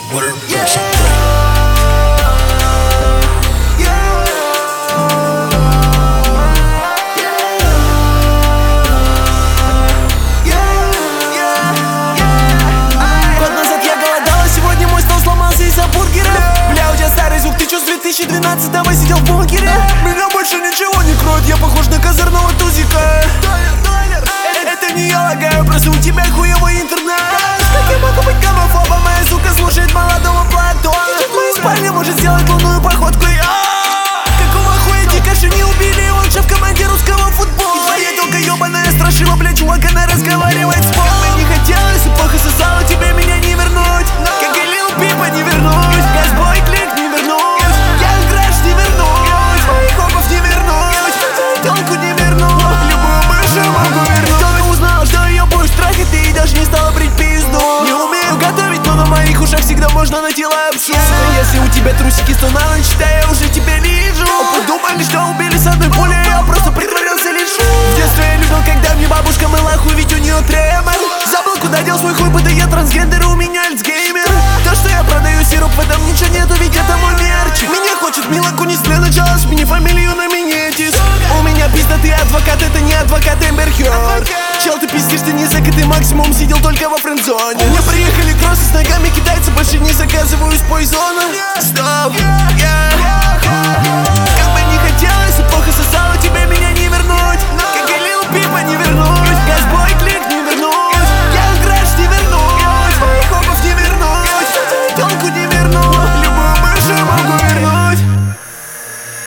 Бля, у тебя старый звук, ты чё с 2012-го сидел в бункере? Меня больше ничего не кроет, я похож на козырного тузика. Это не я лагаю, просто у тебя хуёвый интернет. Как я могу быть гомофобом, моя сука слушает молодого Платона. В моей спальне может сделать лунную походку. Какого хуя Дикаша не убили, он шеф команде русского футбола. Твоя тёлка ёбаная страшила, бля, чувак, она разговаривает с полом. Мне не хотелось и плохо сосала, тебе меня не вернуть. Как и Лил Пипа не вернусь, Газбой Клик не вернусь, Янг Грэш не вернусь, моих копов не вернусь, тёлку не вернусь, любую бывшую могу вернуть. Только узнала, что её будешь трахать, ты и даже не стала брить пизду. Не умею готовить, но на моих ушах всегда можно найти лапшу. Если у тебя трусики, то на ночь, да я уже тебя вижу. Подумали, что убили с одной пулей, я просто притворился лишь. В детстве я любил, когда мне бабушка мыла хуй, ведь у неё тремор. Забыл, куда дел свой хуй, будто я трансгендер, у меня альцгеймер. То, что я продаю сироп, в этом ничего нету, ведь это мой мерчик. Меня хочет Мила Кунис для начала, смени фамилию на Минетис. У меня пиздатый адвокат, это не адвокат Эмбер Хёрд. Чел, ты пиздишь, ты не закатый, максимум сидел только во френдзоне. У меня приехали кроссы с ногами китайцы, больше не заказываю из Пойзона. Стоп,